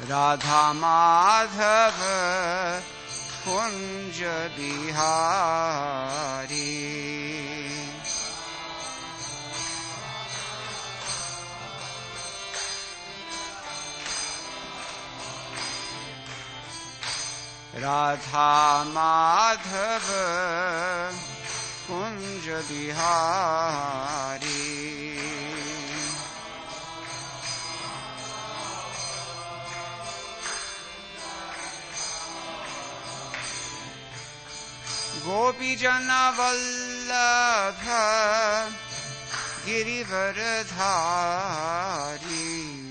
राधा माधव कुंज बिहारी। राधा माधव कुंज बिहारी। गोपीजन वल्लभ गिरिवरधारी।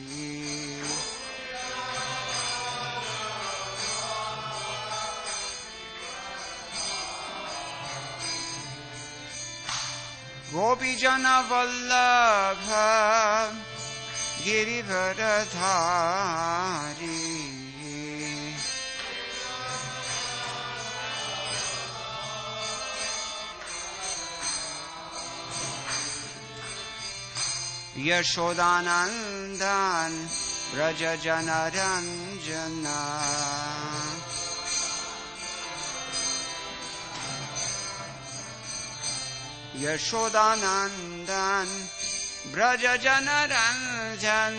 गोपीजन वल्लभ गिरिवरधारी। यशोदानंदन व्रज जनरंजन। यशोदानंदन व्रज जनरंजन।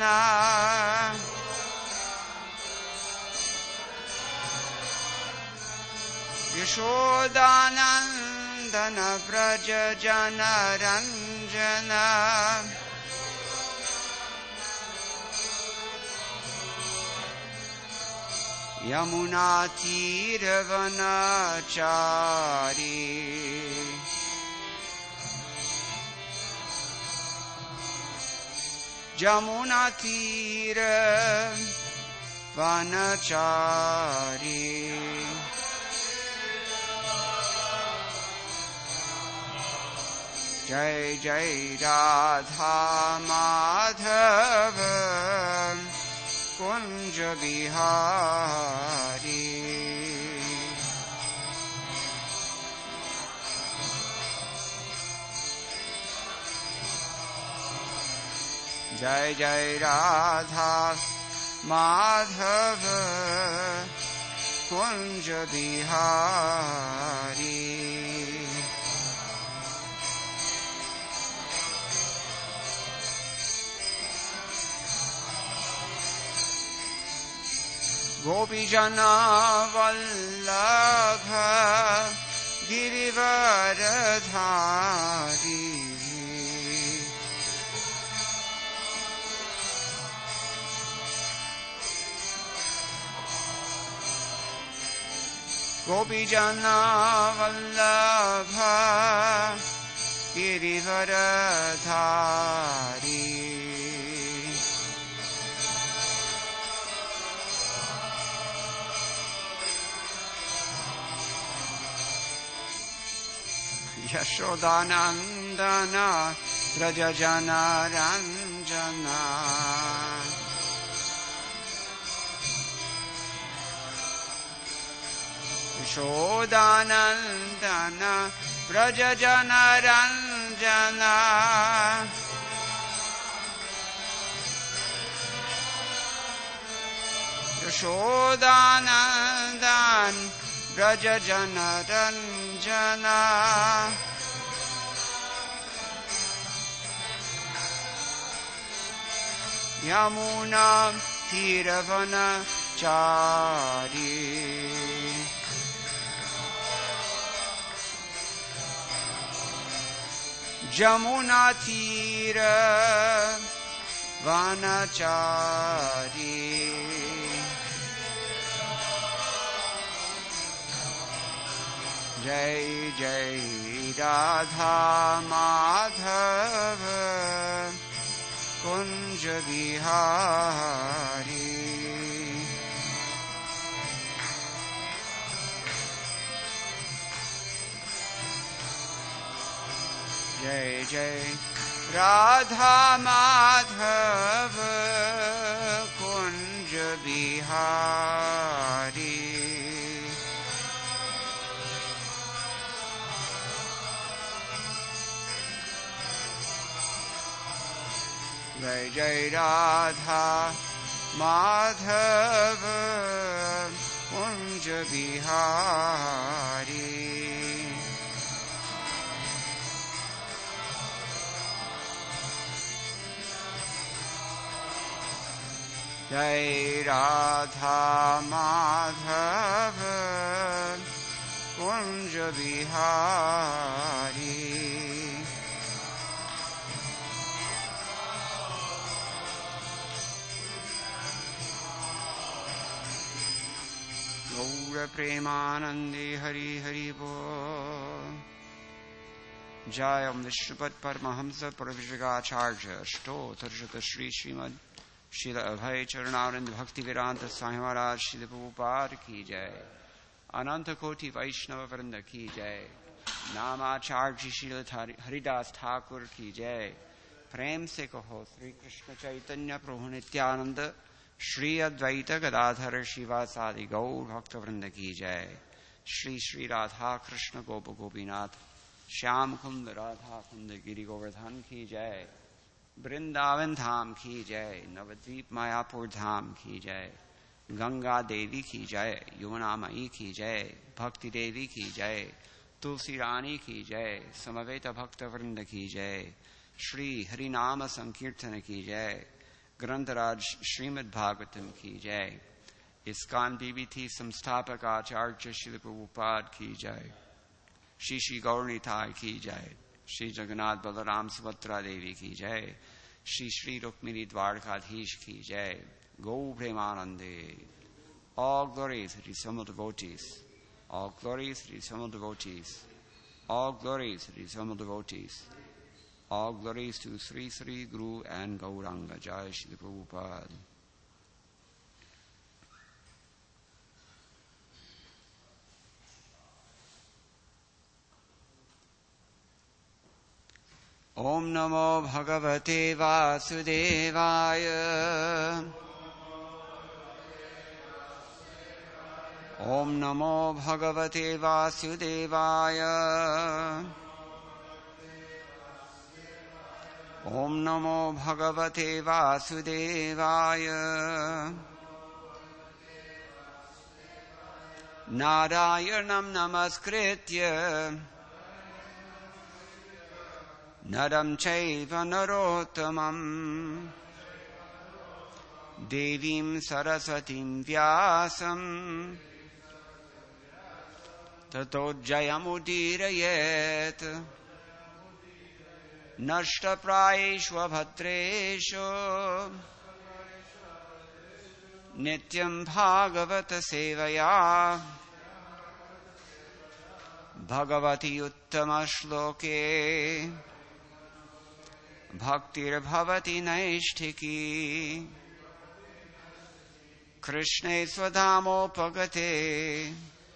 यशोदानंदन व्रज जनरंजन। यमुना तीरवनचारी। यमुना तीर वनचारी। जय जय राधा माधव कुंज बिहारी। जय जय राधा माधव कुंज बिहारी। गोपीजन वल्लभ गिरिवरधारी। गोपीजन वल्लभ गिरिवरधारी। यशोदानंदन व्रज जनरंजन। यशोदानंदन व्रज जनरंजन। यशोदानंदन व्रज जनरंजन। यमुना तीरवनचारी। यमुना तीर वनचारी। जय जय राधा माधव कुंज बिहारी। जय जय राधा माधव कुंज बिहारी। जय जय राधा माधव कुंज बिहारी जय राधा माधव कुंज बिहारी गौर प्रेमानंदे हरि हरि बोल। जय विष्णुपद परमहंस परविजगाचार्य अष्टोत्तरशत श्री श्रीमद श्रील अभय चरणारविंद भक्ति वेदांत स्वामी महाराज श्री प्रभुपाद की जय। अनंत कोटि वैष्णव वृंद की जय। नामाचार्य श्री हरिदास ठाकुर की जय। प्रेम से कहो श्री कृष्ण चैतन्य प्रभु नित्यानंद श्री अद्वैत गदाधर शिवासादि गौर भक्त वृंद की जय। श्री श्री राधा कृष्ण गोप गोपीनाथ श्याम कुंद राधा कुंद गिरि गोवर्धन की जय। वृंदावन धाम की जय। नवद्वीप मायापुर धाम की जय। गंगा देवी की जय। यमुना मई की जय। भक्ति देवी की जय। तुलसी रानी की जय। समवेत भक्त वृंद की जय। श्री हरिनाम संकीर्तन की जय। ग्रंथराज श्रीमद् भागवतम की जय। इस्कॉन बीबीथी संस्थापक आचार्य श्री प्रभुपाद की जय। श्री श्री गौरनिताय की जय। श्री जगन्नाथ बलराम सुभद्रा देवी की जय। श्री श्री रुक्मिणी द्वारकाधीश की जय। गौ प्रेमानंदे। All glories to the Son of devotees. All glories to the Son of devotees. All glories to the Son of devotees. All glories to Sri Sri Guru and Gauranga. Jai Shri Prabhupada. Om Namo Bhagavate Vasudevaya. Om Namo Bhagavate Vasudevaya. Om Namo Bhagavate Vasudevaya. Narayanam Namaskritya Naram Chaiva Narottamam Devim Saraswatim Vyasam Tato Jayamudirayet Nashta Praeshva Bhatresho Nityam Bhagavata Sevaya Bhagavati Uttama Shloke Bhaktir Bhavati Naishtiki Krishne Swadhamo Pagate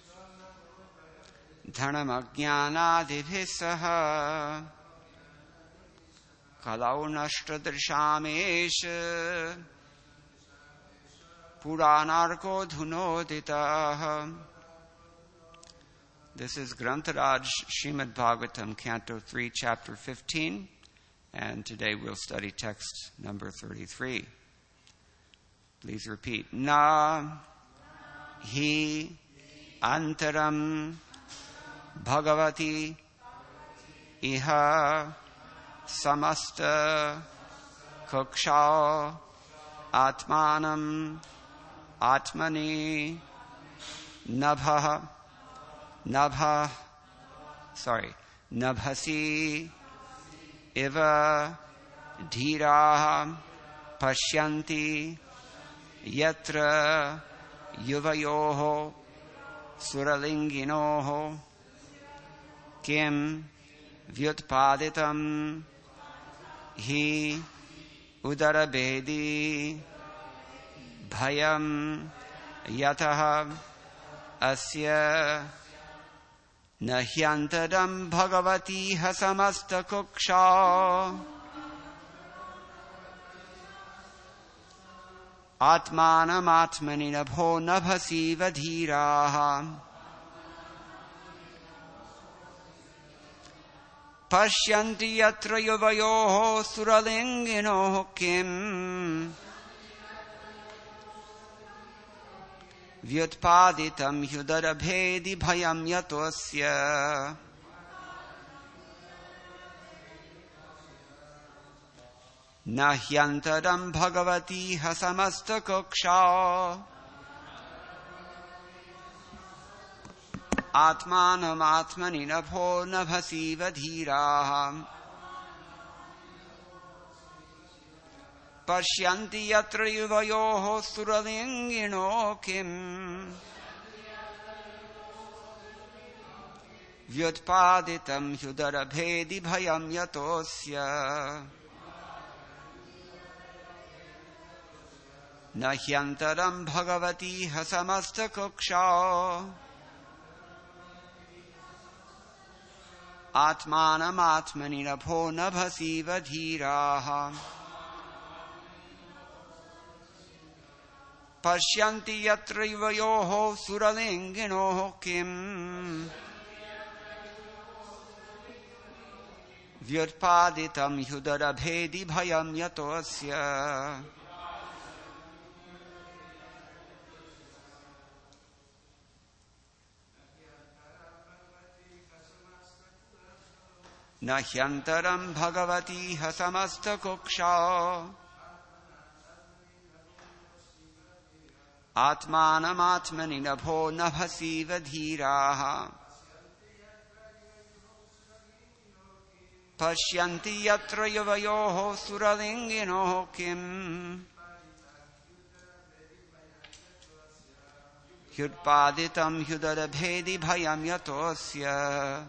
Dhanamajnanadibhisaha Kalau Nashtadrishamesh Puranarko Dhunodita. This is Grantharaj Srimad Bhagavatam, Canto 3, Chapter 15, and today we'll study text number 33. Please repeat. Na hi antaram bhagavati iha samasta kuksha atmanam atmani nabhasi iva dhira pashyanti yatra yuvayoho suralinginoho kim vyutpaditam hi udarabedi bhayam yataha asya nahyantadam bhagavati hasamasta kuksha atmanam atmani nabho nabhasi vadhiraha pashyanti yatra yuvayoho suralinginoho kim Vyutpaditam hyudarabhedi bhayam yatosya. Nahyantaram bhagavati hasamasta koksha. Atmanam atmani nabho nabhasiva dhiraham. Pashyanti yatra yuvayoho suralingino kim. Vyutpaditam hyudarabhedi bhayam yatosya. Nahyantaram bhagavati hasamasta koksha. Atmanam atmani nabho nabhasiva dhiraha. Pashyanti yatra yuvayoho suralingino kim. Vyutpaditam hyudarabhedi bhayam yatosya. Nahyantaram bhagavati hasamasta koksha. Atmanam atmani nabho nabhasiva dhiraha. Pashyanti yatra yuvayoho suralingino kim. Hyutpaditam hyudarabhedi bhayam yatosya.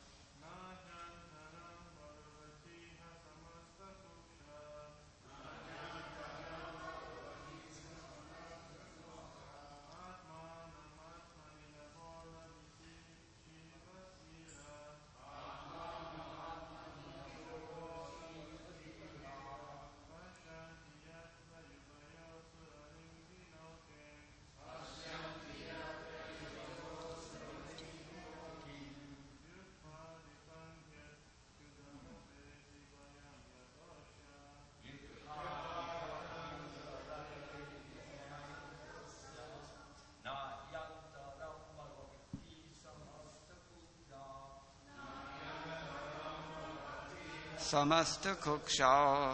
Samasta koksha.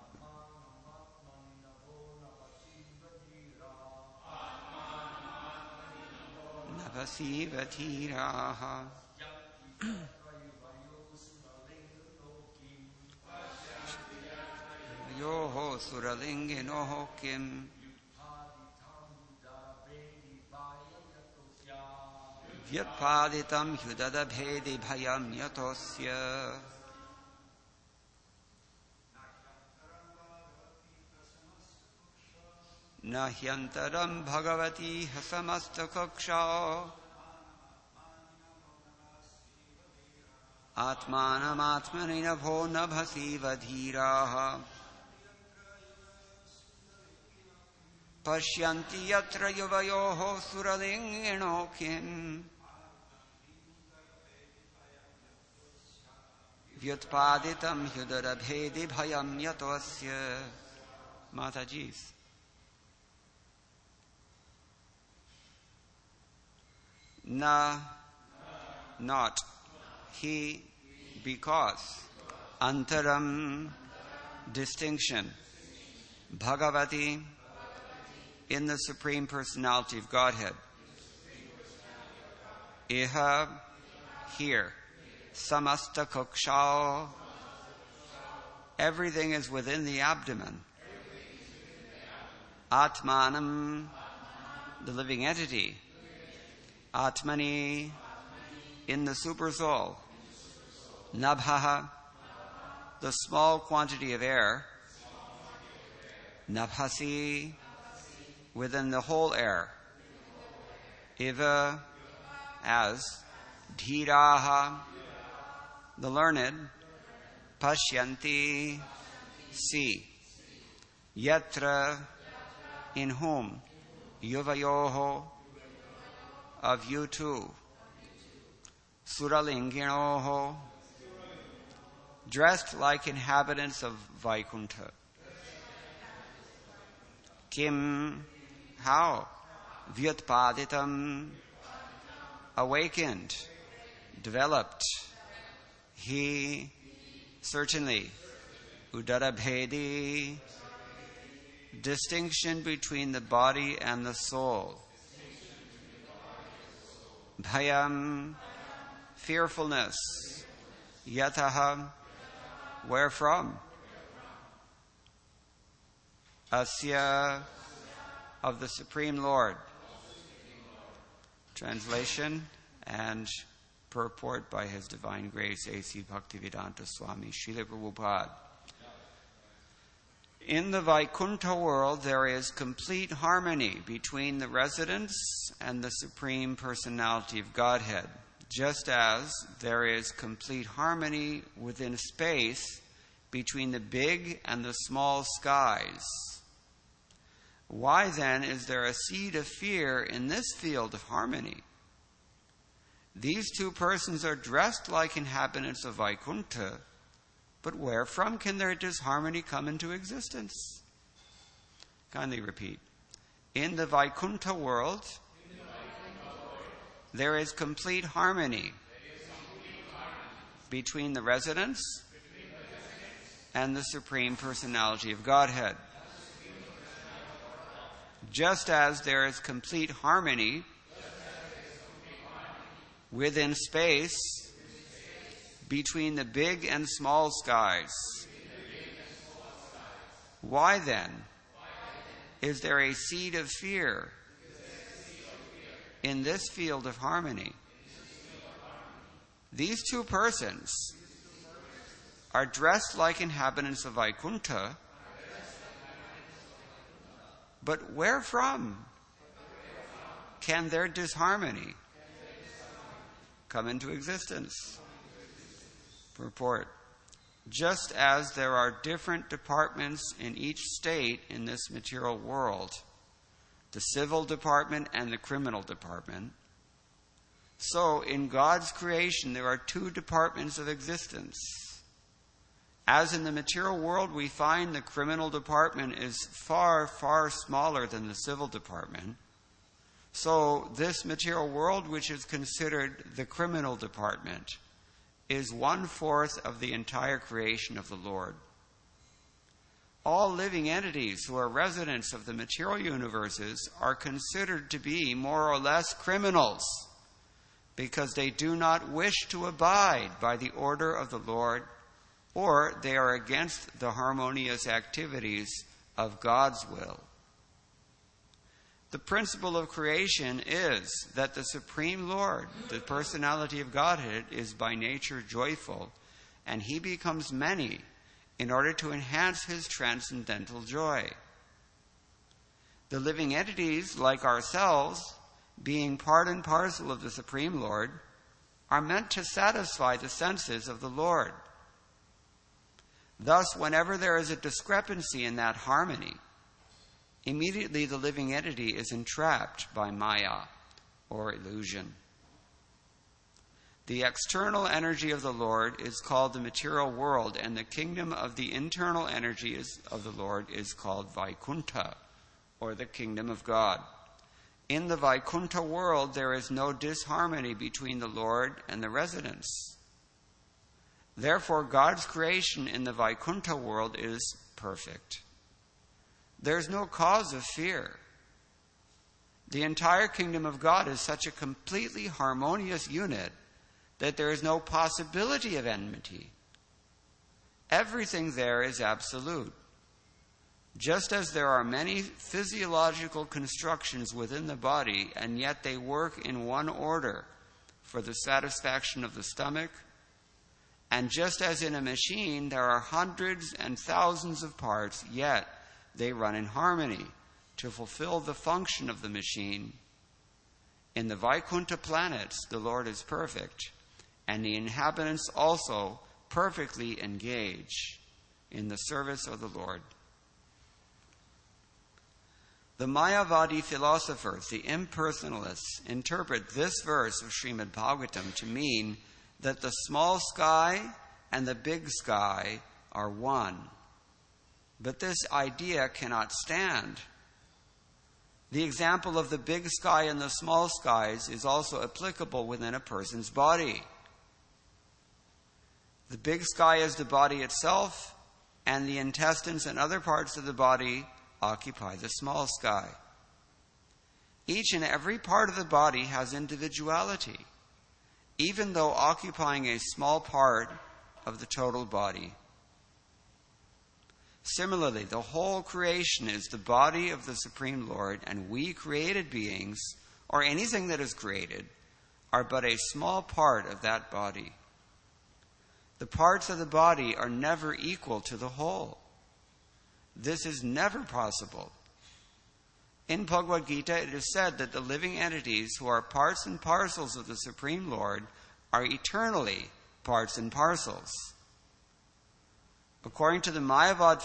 Nabhasiva dhiraha. Yoho suralingino kim. Vyutpaditam hyudadabhedi bhayam yatosya. Nahyantaram bhagavati hasamasta koksha. Atmanam atmani nabho nabhasiva dhiraha. Pashyanti yatra yuvayoho suralingino kim. Vyutpaditam hyudarabhedi bhayam yatosya. Mataji's. Na, not, he, because, antaram, distinction, Bhagavati, in the Supreme Personality of Godhead, iha, here, samasta kokshao, everything is within the abdomen, atmanam, the living entity, Atmani, in the super soul. Nabhaha, the small quantity of air. Nabhasi, within the whole air. Iva, as. Dhiraha, the learned. Pashyanti, see. Yatra, in whom. Yuvayoho, of you two. Suralinginoho, dressed like inhabitants of Vaikuntha. Kim, how? vyutpaditam, awakened, developed. He, certainly, udarabhedi, distinction between the body and the soul. Bhayam, fearfulness. Yataha, wherefrom? Asya, of the Supreme Lord. Translation and purport by His Divine Grace A.C. Bhaktivedanta Swami Srila Prabhupada. In the Vaikuntha world, there is complete harmony between the residents and the Supreme Personality of Godhead, just as there is complete harmony within space between the big and the small skies. Why then is there a seed of fear in this field of harmony? These two persons are dressed like inhabitants of Vaikuntha, but wherefrom can their disharmony come into existence? Kindly repeat. In the Vaikuntha world, there is complete harmony between the residents and the Supreme Personality of Godhead. Just as there is complete harmony within space between the big and small skies. Why then is there a seed of fear in this field of harmony? These two persons are dressed like inhabitants of Vaikuntha, but wherefrom can their disharmony come into existence? Purport. Just as there are different departments in each state in this material world, the civil department and the criminal department, so in God's creation there are two departments of existence. As in the material world, we find the criminal department is far, far smaller than the civil department. So this material world, which is considered the criminal department, is 1/4 of the entire creation of the Lord. All living entities who are residents of the material universes are considered to be more or less criminals because they do not wish to abide by the order of the Lord, or they are against the harmonious activities of God's will. The principle of creation is that the Supreme Lord, the personality of Godhead, is by nature joyful, and He becomes many in order to enhance His transcendental joy. The living entities, like ourselves, being part and parcel of the Supreme Lord, are meant to satisfy the senses of the Lord. Thus, whenever there is a discrepancy in that harmony, immediately the living entity is entrapped by Maya, or illusion. The external energy of the Lord is called the material world, and the kingdom of the internal energy of the Lord is called Vaikuntha, or the kingdom of God. In the Vaikuntha world, there is no disharmony between the Lord and the residents. Therefore, God's creation in the Vaikuntha world is perfect. There's no cause of fear. The entire kingdom of God is such a completely harmonious unit that there is no possibility of enmity. Everything there is absolute. Just as there are many physiological constructions within the body, and yet they work in one order for the satisfaction of the stomach, and just as in a machine there are hundreds and thousands of parts, yet they run in harmony to fulfill the function of the machine. In the Vaikuntha planets, the Lord is perfect, and the inhabitants also perfectly engage in the service of the Lord. The Mayavadi philosophers, the impersonalists, interpret this verse of Srimad Bhagavatam to mean that the small sky and the big sky are one. But this idea cannot stand. The example of the big sky and the small skies is also applicable within a person's body. The big sky is the body itself, and the intestines and other parts of the body occupy the small sky. Each and every part of the body has individuality, even though occupying a small part of the total body. Similarly, the whole creation is the body of the Supreme Lord, and we created beings, or anything that is created, are but a small part of that body. The parts of the body are never equal to the whole. This is never possible. In Bhagavad Gita, it is said that the living entities who are parts and parcels of the Supreme Lord are eternally parts and parcels. According to the Mayavadi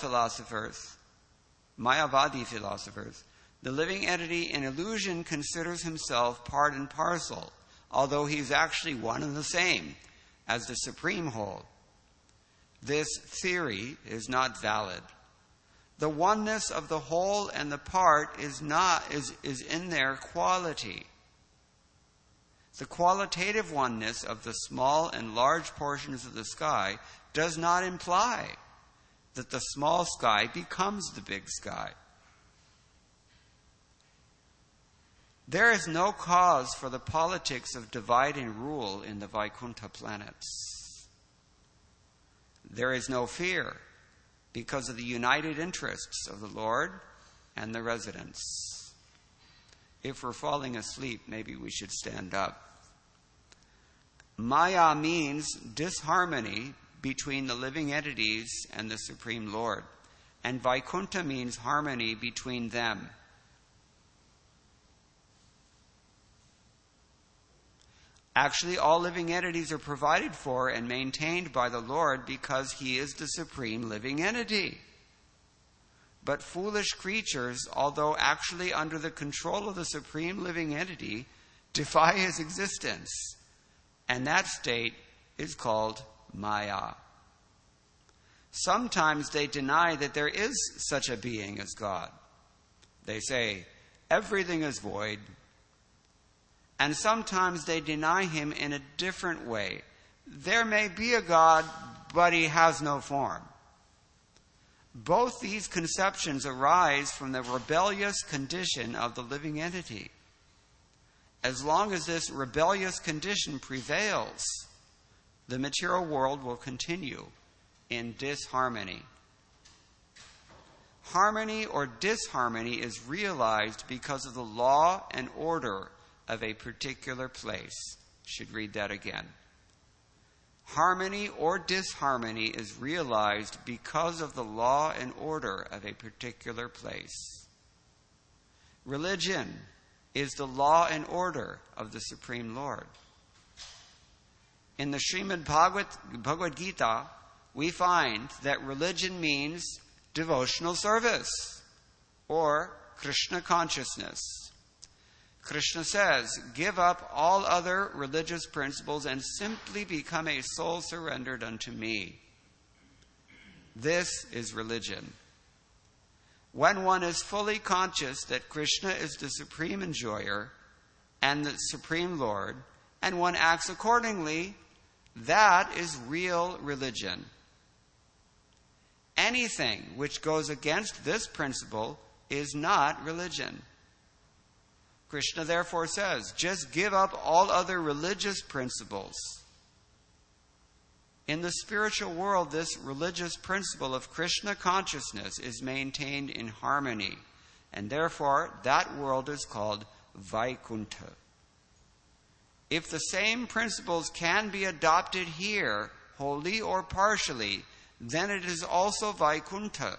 philosophers, the living entity in illusion considers himself part and parcel, although he is actually one and the same as the supreme whole. This theory is not valid. The oneness of the whole and the part is in their quality. The qualitative oneness of the small and large portions of the sky does not imply that the small sky becomes the big sky. There is no cause for the politics of divide and rule in the Vaikuntha planets. There is no fear because of the united interests of the Lord and the residents. If we're falling asleep, maybe we should stand up. Maya means disharmony between the living entities and the Supreme Lord, and Vaikuntha means harmony between them. Actually, all living entities are provided for and maintained by the Lord because He is the supreme living entity. But foolish creatures, although actually under the control of the supreme living entity, defy His existence. And that state is called Maya. Sometimes they deny that there is such a being as God. They say, everything is void. And sometimes they deny Him in a different way. There may be a God, but He has no form. Both these conceptions arise from the rebellious condition of the living entity. As long as this rebellious condition prevails, the material world will continue in disharmony. Harmony or disharmony is realized because of the law and order of a particular place. Should read that again. Harmony or disharmony is realized because of the law and order of a particular place. Religion is the law and order of the Supreme Lord. In the Srimad Bhagavad Gita, we find that religion means devotional service or Krishna consciousness. Krishna says, give up all other religious principles and simply become a soul surrendered unto me. This is religion. When one is fully conscious that Krishna is the supreme enjoyer and the supreme Lord, and one acts accordingly, that is real religion. Anything which goes against this principle is not religion. Krishna therefore says, just give up all other religious principles. In the spiritual world, this religious principle of Krishna consciousness is maintained in harmony, and therefore that world is called Vaikuntha. If the same principles can be adopted here, wholly or partially, then it is also Vaikuntha.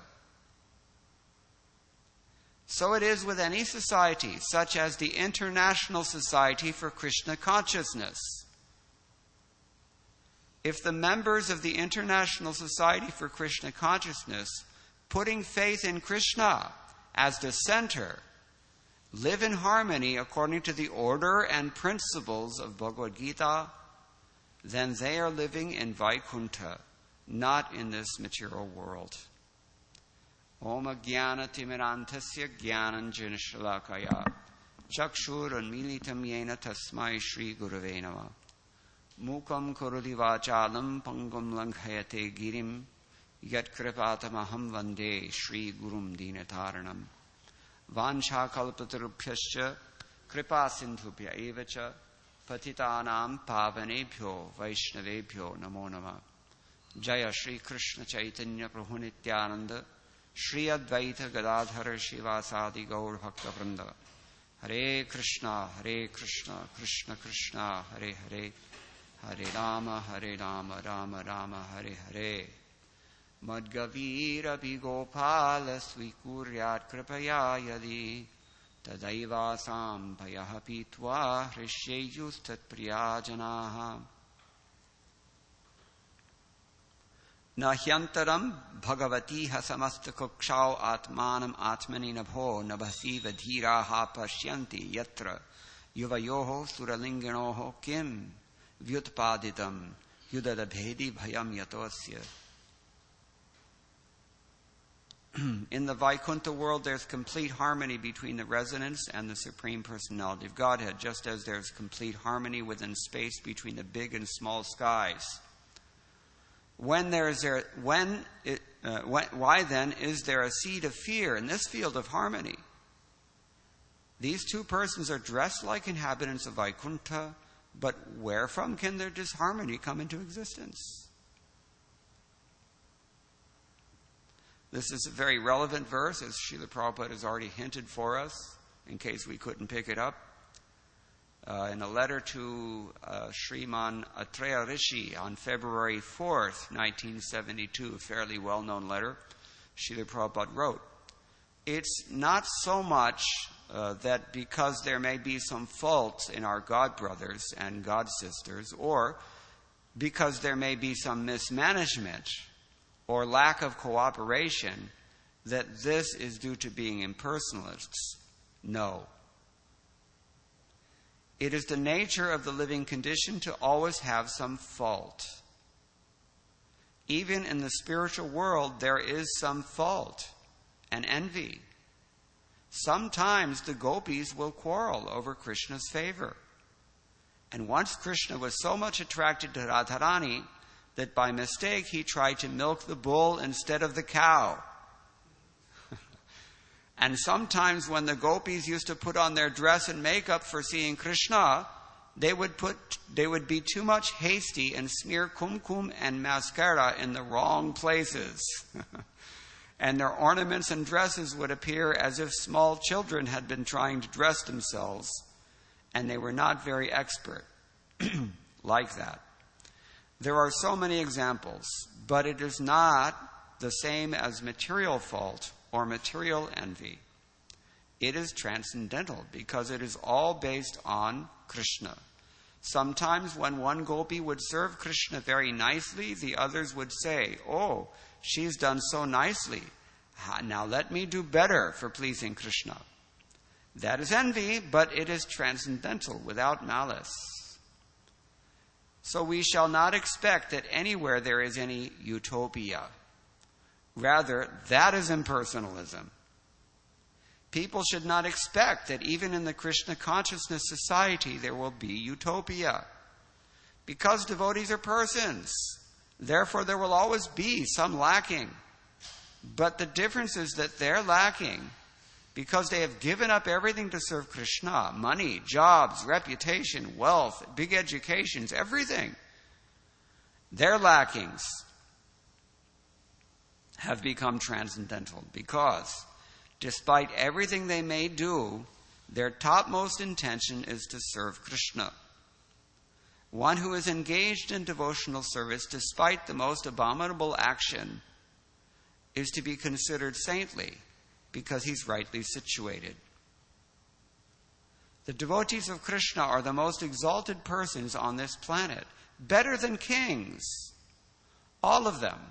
So it is with any society, such as the International Society for Krishna Consciousness. If the members of the International Society for Krishna Consciousness, putting faith in Krishna as the center, live in harmony according to the order and principles of Bhagavad Gita, then they are living in Vaikuntha, not in this material world. Om Jnanatimirantasya Jnananjanashalakaya Chakshurunmilitam Yena Tasmai Shri Gurave Namah Mukam Karudi Vachalam Pangam Langhayate Girim Yat Kripatamaham Vande Shri Gurum Dinataranam Vancha Kalpatarubhyascha Kripa Sindhubhya Evacha Patitanam Pavanebhyo Vaishnavebhyo Namo Namah Jaya Shri Krishna Chaitanya Prabhu Nityananda Shri Advaita Gadadhara Shivasadi Gaur Bhakta Vrinda Hare Krishna Krishna Krishna Hare Hare Hare Rama Rama Rama Hare Hare Madgavira Bigopala Swikuryat Kripaya Yadi Tadaiva Sampayaha Pitva Hrishayus Tatpriyajanaha Nahyantaram Bhagavati Hasamasta Kukshau Atmanam Atmani Nabho Nabhasiva Dhiraha Pashyanti Yatra Yuvayoho Suralinganoho Kim Vyutpaditam Yudadabhedi Bhayam Yatosya. In the Vaikuntha world, there's complete harmony between the resonance and the Supreme Personality of Godhead, just as there's complete harmony within space between the big and small skies. Why then is there a seed of fear in this field of harmony? These two persons are dressed like inhabitants of Vaikuntha, but wherefrom can their disharmony come into existence? This is a very relevant verse, as Srila Prabhupada has already hinted for us, in case we couldn't pick it up. In a letter to Sriman Atreya Rishi on February 4th, 1972, a fairly well-known letter, Srila Prabhupada wrote, "It's not so much that because there may be some faults in our God brothers and God sisters, or because there may be some mismanagement or lack of cooperation, that this is due to being impersonalists. No. It is the nature of the living condition to always have some fault. Even in the spiritual world, there is some fault and envy. Sometimes the gopis will quarrel over Krishna's favor. And once Krishna was so much attracted to Radharani that by mistake he tried to milk the bull instead of the cow. And sometimes when the gopis used to put on their dress and makeup for seeing Krishna, they would be too much hasty and smear kumkum and mascara in the wrong places. And their ornaments and dresses would appear as if small children had been trying to dress themselves, and they were not very expert like that. There are so many examples, but it is not the same as material fault or material envy. It is transcendental because it is all based on Krishna. Sometimes when one gopi would serve Krishna very nicely, the others would say, "Oh, she's done so nicely. Now let me do better for pleasing Krishna." That is envy, but it is transcendental without malice. So we shall not expect that anywhere there is any utopia. Rather, that is impersonalism. People should not expect that even in the Krishna consciousness society there will be utopia. Because devotees are persons, therefore there will always be some lacking. But the difference is that they're lacking because they have given up everything to serve Krishna. Money, jobs, reputation, wealth, big educations, everything. Their lackings have become transcendental because, despite everything they may do, their topmost intention is to serve Krishna. One who is engaged in devotional service despite the most abominable action is to be considered saintly because he's rightly situated. The devotees of Krishna are the most exalted persons on this planet, better than kings, all of them.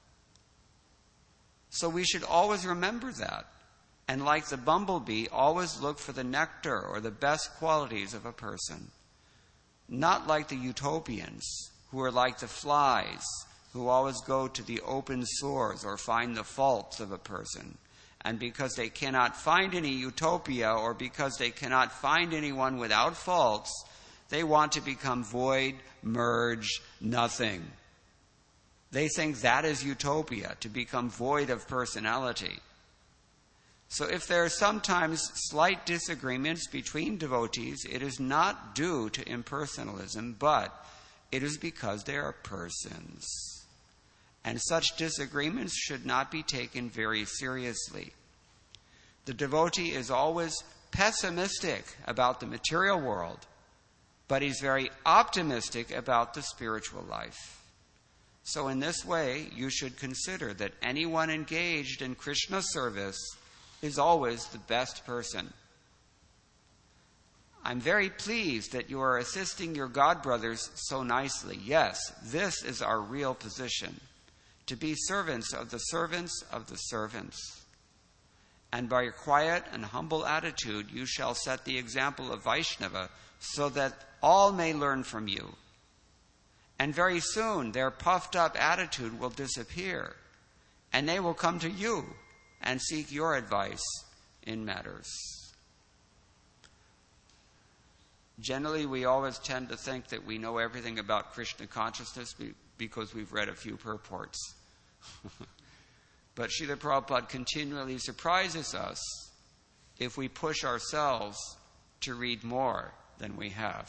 So we should always remember that. And like the bumblebee, always look for the nectar or the best qualities of a person. Not like the utopians, who are like the flies, who always go to the open sores or find the faults of a person. and because they cannot find any utopia, or because they cannot find anyone without faults, they want to become void, merge, nothing. They think that is utopia, to become void of personality. So if there are sometimes slight disagreements between devotees, it is not due to impersonalism, but it is because they are persons. And such disagreements should not be taken very seriously. The devotee is always pessimistic about the material world, but he's very optimistic about the spiritual life. So in this way, you should consider that anyone engaged in Krishna service is always the best person. I'm very pleased that you are assisting your godbrothers so nicely. Yes, this is our real position, to be servants of the servants of the servants. And by your quiet and humble attitude, you shall set the example of Vaishnava, so that all may learn from you. And very soon their puffed up attitude will disappear, and they will come to you and seek your advice in matters. Generally, we always tend to think that we know everything about Krishna consciousness because we've read a few purports. But Srila Prabhupada continually surprises us if we push ourselves to read more than we have.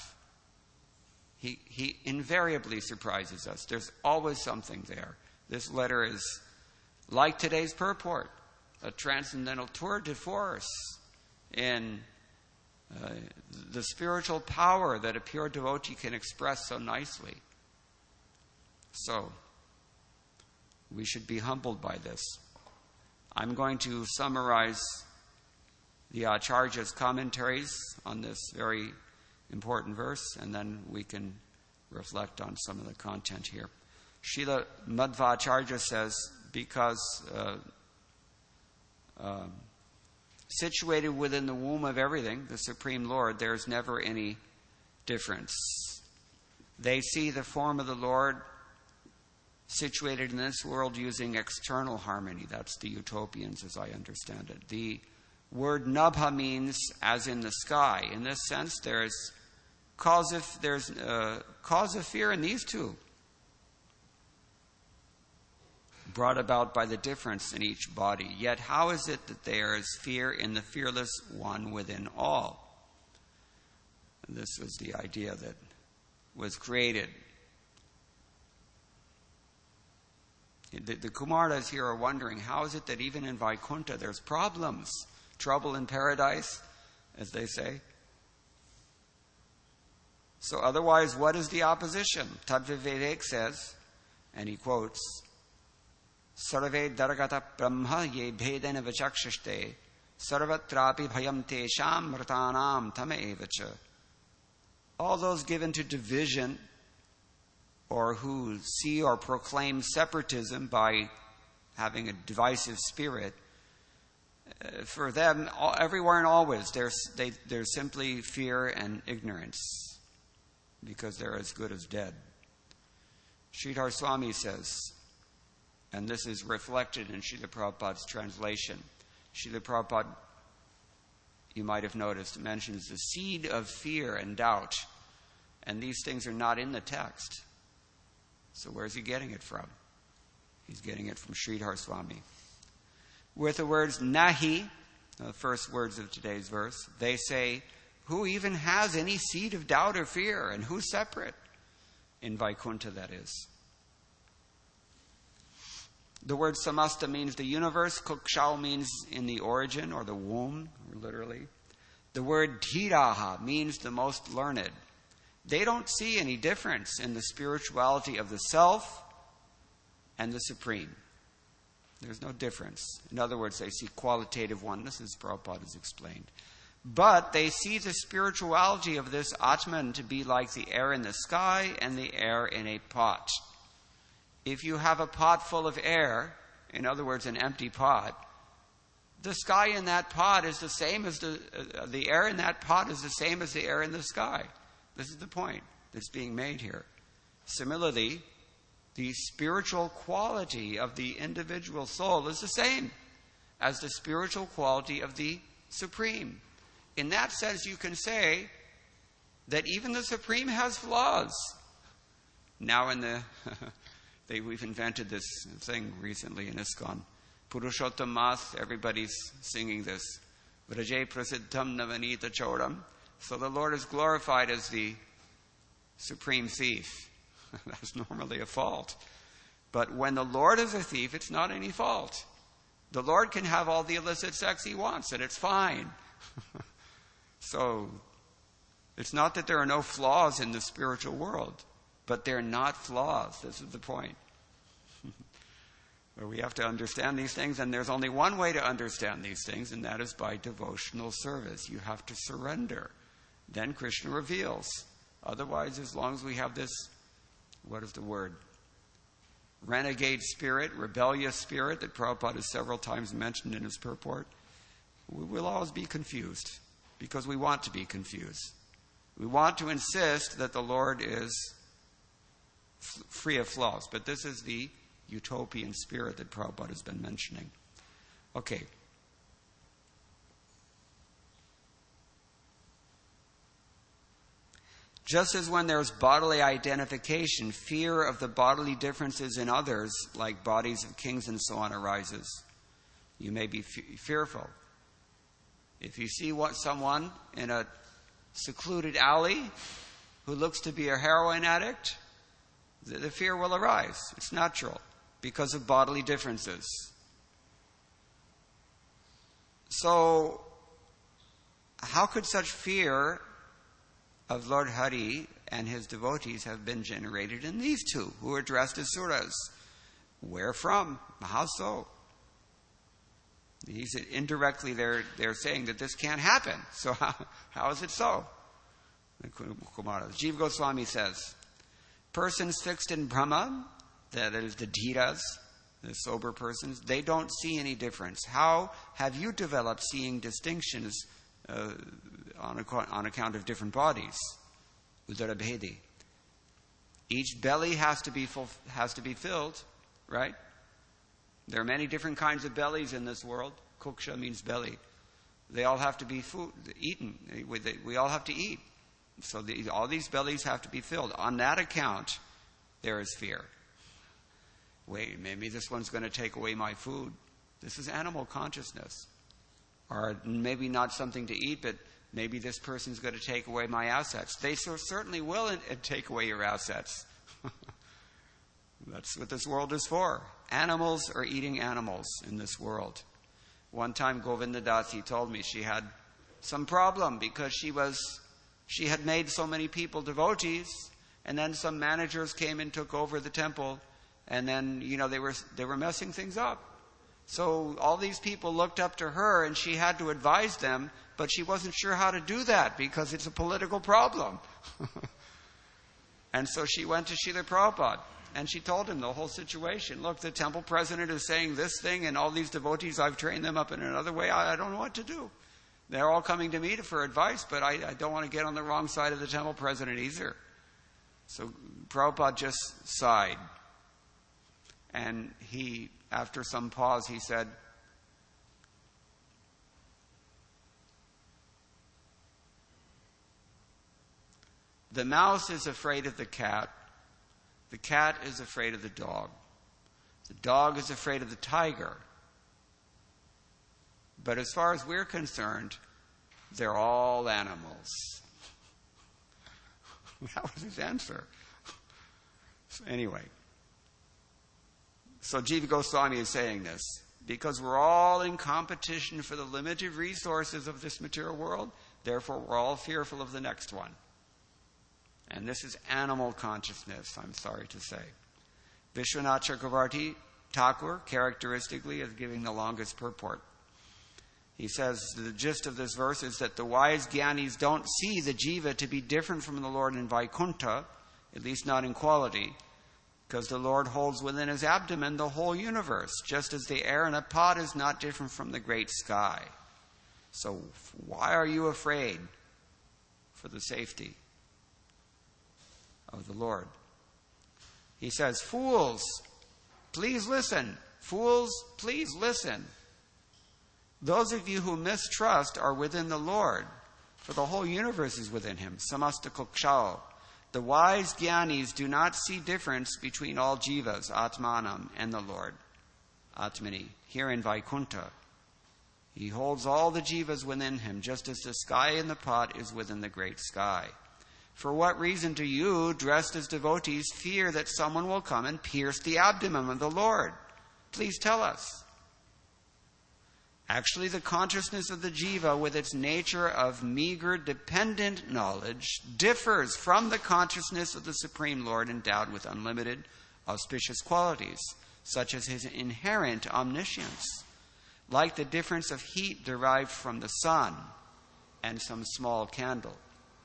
He invariably surprises us. There's always something there. This letter is like today's purport, a transcendental tour de force in the spiritual power that a pure devotee can express so nicely. So, we should be humbled by this. I'm going to summarize the Acharya's commentaries on this very important verse, and then we can reflect on some of the content here. Srila Madhvacharya says, because situated within the womb of everything, the Supreme Lord, there's never any difference. They see the form of the Lord situated in this world using external harmony. That's the utopians, as I understand it. The word nabha means as in the sky. In this sense, there's cause of fear in these two, brought about by the difference in each body. Yet how is it that there is fear in the fearless one within all? And this was the idea that was created. The Kumaras here are wondering, how is it that even in Vaikuntha there's problems? Trouble in paradise, as they say. So otherwise, what is the opposition? Tadvivivek says, and he quotes, Sarve dargata brahma ye bhedana vachakshishte sarvatrapi bhayam tesham mritanam tama evacha. All those given to division, or who see or proclaim separatism by having a divisive spirit, for them, everywhere and always, there's simply fear and ignorance, because they're as good as dead. Sridhar Swami says, and this is reflected in Srila Prabhupada's translation. Srila Prabhupada, you might have noticed, mentions the seed of fear and doubt, and these things are not in the text. So where's he getting it from? He's getting it from Sridhar Swami. With the words nahi, the first words of today's verse, they say, who even has any seed of doubt or fear, and who's separate? In Vaikuntha, that is. The word samasta means the universe. Kukshau means in the origin, or the womb, literally. The word dhiraha means the most learned. They don't see any difference in the spirituality of the self and the Supreme. There's no difference. In other words, they see qualitative oneness, as Prabhupada has explained. But they see the spirituality of this Atman to be like the air in the sky and the air in a pot. If you have a pot full of air, in other words, an empty pot, the sky in that pot is the same as the air in that pot is the same as the air in the sky. This is the point that's being made here. Similarly, the spiritual quality of the individual soul is the same as the spiritual quality of the Supreme. In that sense, you can say that even the Supreme has flaws. Now we've invented this thing recently in ISKCON. Purushottam Mas, everybody's singing this. Vraje Prasiddham Navanita Chodam. So the Lord is glorified as the supreme thief. That's normally a fault. But when the Lord is a thief, it's not any fault. The Lord can have all the illicit sex he wants, and it's fine. So it's not that there are no flaws in the spiritual world, but they're not flaws. This is the point. We have to understand these things, and there's only one way to understand these things, and that is by devotional service. You have to surrender. Then Krishna reveals. Otherwise, as long as we have this, what is the word? Renegade spirit, rebellious spirit that Prabhupada has several times mentioned in his purport, we will always be confused because we want to be confused. We want to insist that the Lord is free of flaws, but this is the utopian spirit that Prabhupada has been mentioning. Okay. Just as when there's bodily identification, fear of the bodily differences in others, like bodies of kings and so on, arises. You may be fearful. If you see someone in a secluded alley who looks to be a heroin addict, the fear will arise. It's natural because of bodily differences. So, how could such fear of Lord Hari and his devotees have been generated in these two, who are dressed as suras? Where from? How so? Indirectly, they're saying that this can't happen. So how is it so? Jiva Goswami says, persons fixed in Brahma, that is the dhiras, the sober persons, they don't see any difference. How have you developed seeing distinctions on account of different bodies? Udarabhedi. Each belly has to be filled, right? There are many different kinds of bellies in this world. Kuksha means belly. They all have to be eaten. We all have to eat. So all these bellies have to be filled. On that account, there is fear. Wait, maybe this one's going to take away my food. This is animal consciousness. Or maybe not something to eat, but maybe this person's going to take away my assets. They certainly will take away your assets. That's what this world is for. Animals are eating animals in this world. One time Govinda Dasi told me she had some problem because she had made so many people devotees, and then some managers came and took over the temple, and then they were messing things up. So all these people looked up to her, and she had to advise them, but she wasn't sure how to do that because it's a political problem. And so she went to Srila Prabhupada, and she told him the whole situation. Look, the temple president is saying this thing, and all these devotees, I've trained them up in another way. I don't know what to do. They're all coming to me for advice, but I don't want to get on the wrong side of the temple president either. So Prabhupada just sighed. And after some pause, he said, the mouse is afraid of the cat is afraid of the dog is afraid of the tiger. But as far as we're concerned, they're all animals. That was his answer. So anyway, so Jiva Goswami is saying this because we're all in competition for the limited resources of this material world, therefore we're all fearful of the next one. And this is animal consciousness, I'm sorry to say. Vishwanath Chakravarti Thakur, characteristically, is giving the longest purport. He says the gist of this verse is that the wise Gyanis don't see the jiva to be different from the Lord in Vaikuntha, at least not in quality, because the Lord holds within his abdomen the whole universe, just as the air in a pot is not different from the great sky. So why are you afraid for the safety of the Lord? He says, fools, please listen. Fools, please listen. Those of you who mistrust are within the Lord, for the whole universe is within him. Samasta kokshao. The wise jnanis do not see difference between all jivas, Atmanam, and the Lord, Atmani, here in Vaikuntha. He holds all the jivas within him, just as the sky in the pot is within the great sky. For what reason do you, dressed as devotees, fear that someone will come and pierce the abdomen of the Lord? Please tell us. Actually, the consciousness of the jiva, with its nature of meager, dependent knowledge, differs from the consciousness of the Supreme Lord endowed with unlimited, auspicious qualities, such as his inherent omniscience, like the difference of heat derived from the sun and some small candle.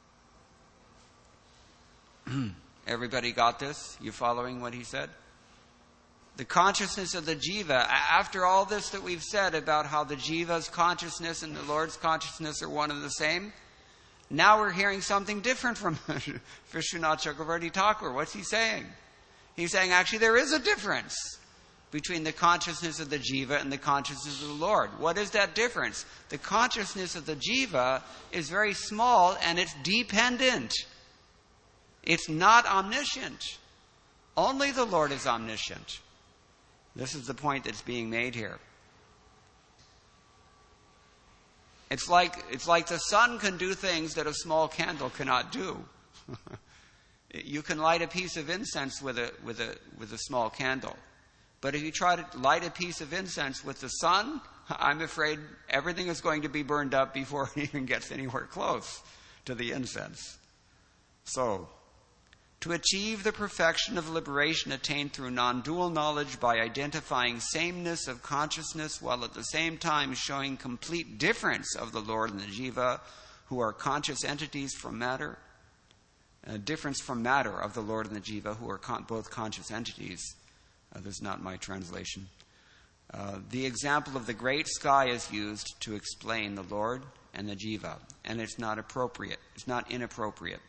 Everybody got this? You following what he said? The consciousness of the jiva, after all this that we've said about how the jiva's consciousness and the Lord's consciousness are one and the same, now we're hearing something different from Vishwanath Chakravarti Thakur. What's he saying? He's saying actually there is a difference between the consciousness of the jiva and the consciousness of the Lord. What is that difference? The consciousness of the jiva is very small and it's dependent. It's not omniscient. Only the Lord is omniscient. This is the point that's being made here. It's like the sun can do things that a small candle cannot do. You can light a piece of incense with a small candle. But if you try to light a piece of incense with the sun, I'm afraid everything is going to be burned up before it even gets anywhere close to the incense. So, to achieve the perfection of liberation attained through non-dual knowledge by identifying sameness of consciousness while at the same time showing complete difference of the Lord and the jiva, who are conscious entities from matter, difference from matter of the Lord and the jiva, who are both conscious entities. This is not my translation. The example of the great sky is used to explain the Lord and the jiva, and it's not appropriate. It's not inappropriate.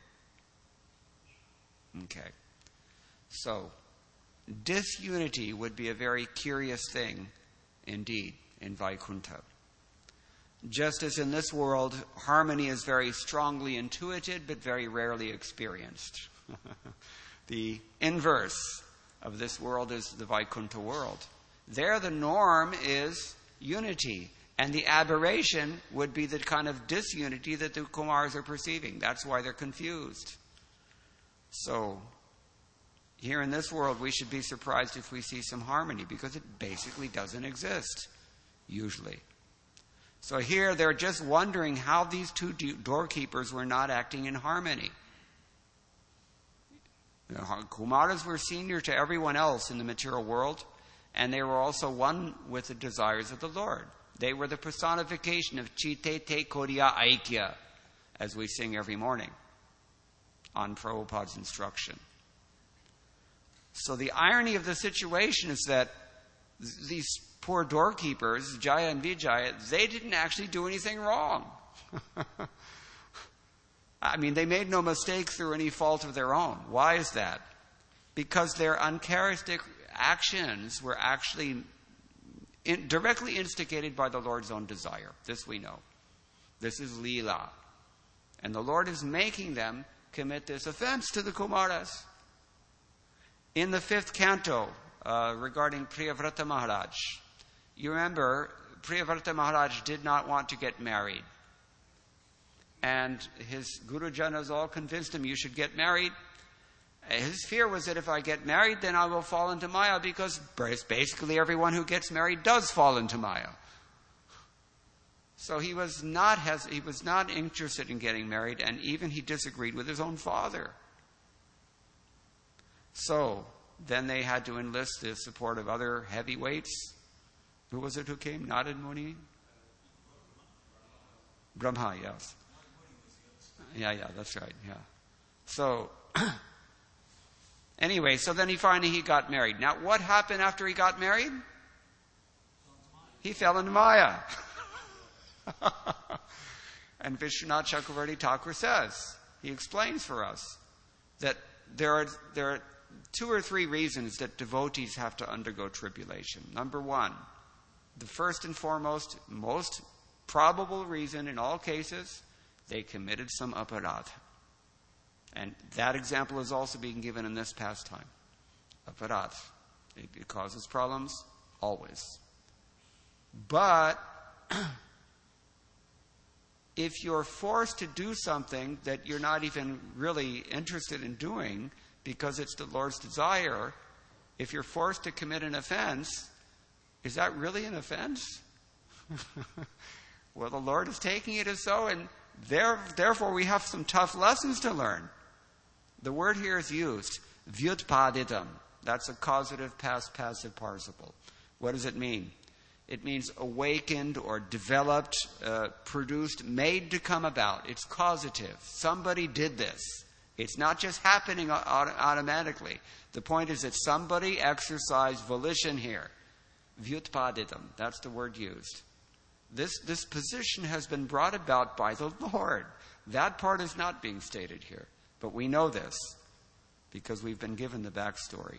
Okay. So, disunity would be a very curious thing indeed in Vaikuntha. Just as in this world, harmony is very strongly intuited but very rarely experienced. The inverse of this world is the Vaikuntha world. There the norm is unity, and the aberration would be the kind of disunity that the Kumars are perceiving. That's why they're confused. So, here in this world, we should be surprised if we see some harmony, because it basically doesn't exist, usually. So here, they're just wondering how these two doorkeepers were not acting in harmony. The Kumaras were senior to everyone else in the material world, and they were also one with the desires of the Lord. They were the personification of Chitte Te Koriya Aikya, as we sing every morning on Prabhupada's instruction. So the irony of the situation is that these poor doorkeepers, Jaya and Vijaya, they didn't actually do anything wrong. I mean, they made no mistake through any fault of their own. Why is that? Because their uncharacteristic actions were actually directly instigated by the Lord's own desire. This we know. This is Leela. And the Lord is making them commit this offense to the Kumaras. In the 5th canto, regarding Priyavrata Maharaj, you remember Priyavrata Maharaj did not want to get married. And his Guru Janas all convinced him, you should get married. His fear was that if I get married, then I will fall into Maya, because basically everyone who gets married does fall into Maya. So he was not interested in getting married, and even he disagreed with his own father. So then they had to enlist the support of other heavyweights. Who was it who came? Narad Muni? Brahma, yes. Yeah, that's right, yeah. So, anyway, so then he got married. Now, what happened after he got married? He fell into Maya. And Vishwanath Chakravarti Thakur says, he explains for us, that there are 2 or 3 reasons that devotees have to undergo tribulation. Number 1, the first and foremost, most probable reason in all cases, they committed some aparadh. And that example is also being given in this pastime. Aparadh. It causes problems, always. But if you're forced to do something that you're not even really interested in doing because it's the Lord's desire, if you're forced to commit an offense, is that really an offense? Well, the Lord is taking it as so, and therefore we have some tough lessons to learn. The word here is used, vyutpaditam. That's a causative past passive participle. What does it mean? It means awakened or developed, produced, made to come about. It's causative. Somebody did this. It's not just happening automatically. The point is that somebody exercised volition here. Vyutpaditam. That's the word used. This position has been brought about by the Lord. That part is not being stated here. But we know this because we've been given the backstory.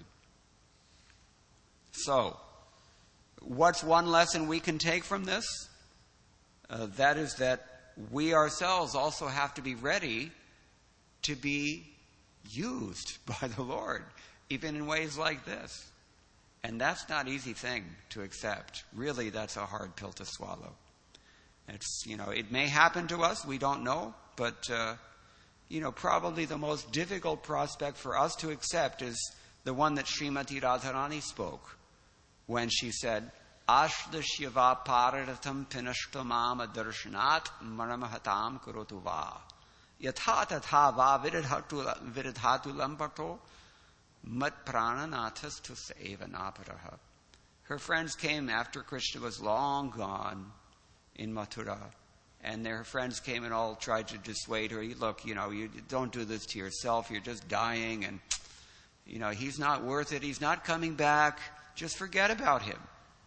So, what's one lesson we can take from this? That is that we ourselves also have to be ready to be used by the Lord, even in ways like this. And that's not an easy thing to accept. Really, that's a hard pill to swallow. It's, it may happen to us, we don't know, but, probably the most difficult prospect for us to accept is the one that Srimati Radharani spoke when she said, Ashda Shiva Pararatam Pinashtamam Darshanat Maramahatam Kurotu Va. Yatha Tatha Va Viridhatu Lampato Mat Prananathas Tus Eva Naparaha. Her friends came after Krishna was long gone in Mathura. And their friends came and all tried to dissuade her. Look, you don't do this to yourself. You're just dying. And, he's not worth it. He's not coming back. Just forget about him.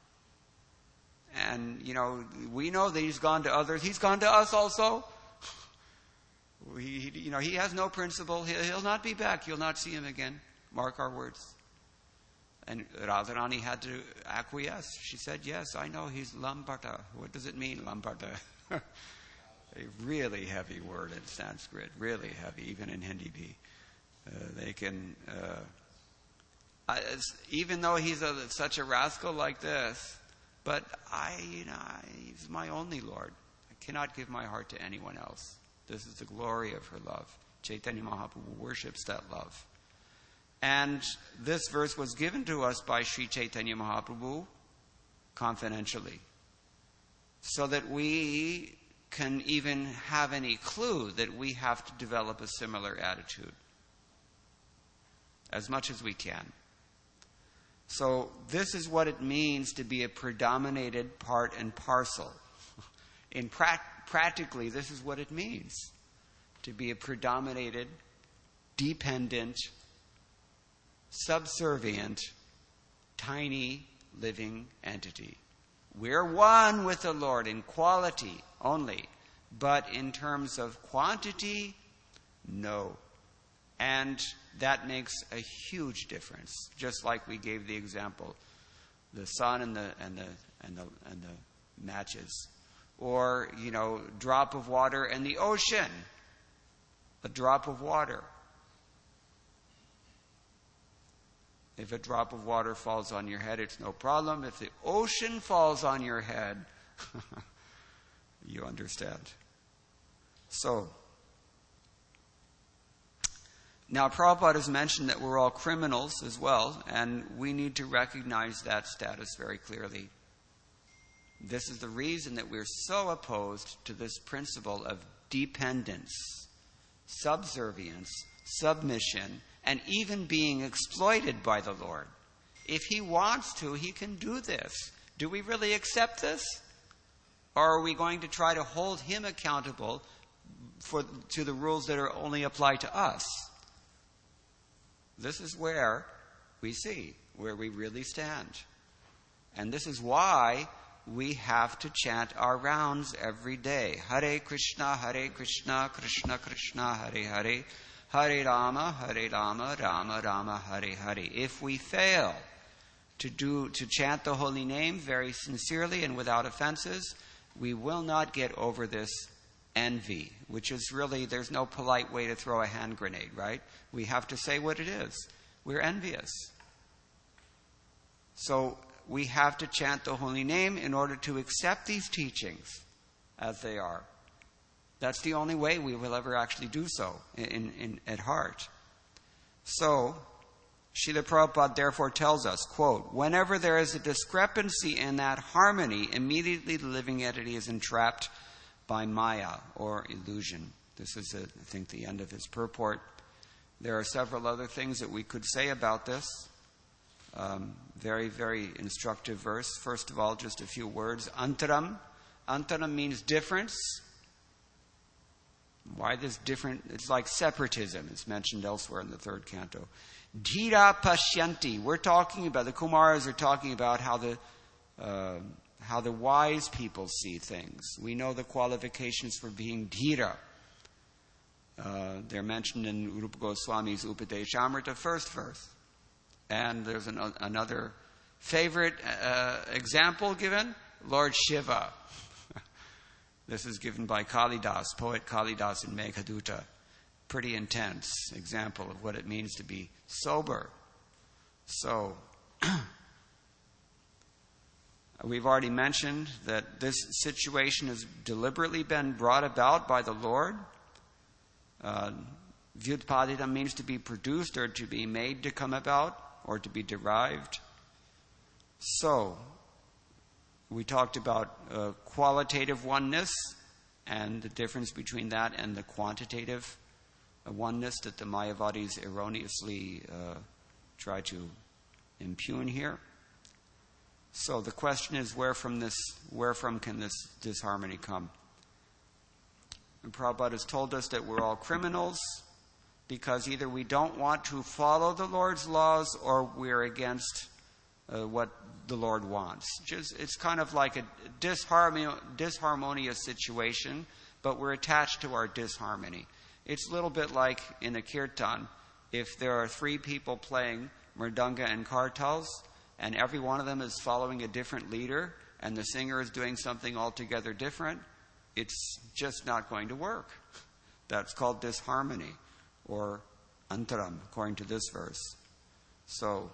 And, we know that he's gone to others. He's gone to us also. He has no principle. He'll not be back. You'll not see him again. Mark our words. And Radharani had to acquiesce. She said, yes, I know he's Lambata. What does it mean, Lambata? A really heavy word in Sanskrit. Really heavy, even in Hindi. They can... even though he's such a rascal like this, but he's my only Lord. I cannot give my heart to anyone else. This is the glory of her love. Chaitanya Mahaprabhu worships that love. And this verse was given to us by Sri Chaitanya Mahaprabhu confidentially, so that we can even have any clue that we have to develop a similar attitude as much as we can. So this is what it means to be a predominated part and parcel. Practically, this is what it means to be a predominated, dependent, subservient, tiny, living entity. We're one with the Lord in quality only, but in terms of quantity, no. And that makes a huge difference. Just like we gave the example, the sun and the matches, or drop of water and the ocean. A drop of water. If a drop of water falls on your head, it's no problem. If the ocean falls on your head, you understand. So, now Prabhupada has mentioned that we're all criminals as well, and we need to recognize that status very clearly. This is the reason that we're so opposed to this principle of dependence, subservience, submission, and even being exploited by the Lord. If He wants to, He can do this. Do we really accept this? Or are we going to try to hold Him accountable to the rules that are only apply to us? This is where we see where we really stand. And this is why we have to chant our rounds every day. Hare Krishna, Krishna Krishna, Hare Hare, Hare Rama, Rama Rama, Hare Hare. If we fail to chant the holy name very sincerely and without offenses, we will not get over this envy, which is really, there's no polite way to throw a hand grenade, right? We have to say what it is. We're envious. So we have to chant the holy name in order to accept these teachings as they are. That's the only way we will ever actually do so at heart. So, Srila Prabhupada therefore tells us, quote, whenever there is a discrepancy in that harmony, immediately the living entity is entrapped by Maya, or illusion. This is, I think, the end of his purport. There are several other things that we could say about this. Very, very instructive verse. First of all, just a few words. Antaram. Antaram means difference. Why this different? It's like separatism. It's mentioned elsewhere in the third canto. Dhira Pashyanti. We're talking about, the Kumaras are talking about how the wise people see things. We know the qualifications for being dhira. They're mentioned in Rupa Goswami's Upadeshamrita, first verse. And there's another favorite example given, Lord Shiva. This is given by Kalidas, poet Kalidas in Meghaduta. Pretty intense example of what it means to be sober. So, we've already mentioned that this situation has deliberately been brought about by the Lord. Vyutpadita means to be produced or to be made to come about or to be derived. So, we talked about qualitative oneness and the difference between that and the quantitative oneness that the Mayavadis erroneously try to impugn here. So the question is, where from can this disharmony come? And Prabhupada has told us that we're all criminals because either we don't want to follow the Lord's laws or we're against what the Lord wants. It's kind of like a disharmonious situation, but we're attached to our disharmony. It's a little bit like in a kirtan, if there are 3 people playing mridanga and kartals, and every one of them is following a different leader, and the singer is doing something altogether different, it's just not going to work. That's called disharmony, or antaram, according to this verse. So,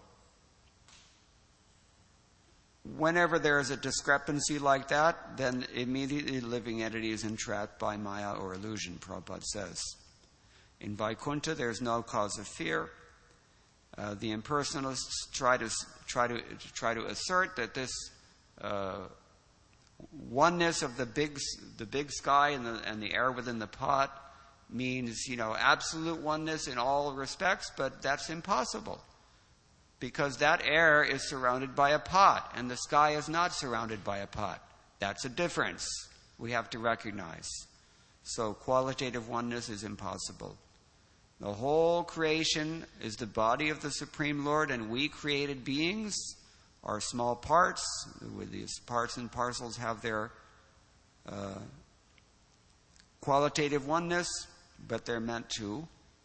whenever there is a discrepancy like that, then immediately the living entity is entrapped by Maya or illusion, Prabhupada says. In Vaikuntha, there is no cause of fear. The impersonalists try to assert that this oneness of the big sky and the air within the pot means, absolute oneness in all respects, but that's impossible. Because that air is surrounded by a pot, and the sky is not surrounded by a pot. That's a difference we have to recognize. So qualitative oneness is impossible. The whole creation is the body of the Supreme Lord, and we created beings are small parts. With these parts and parcels have their qualitative oneness, but they're meant to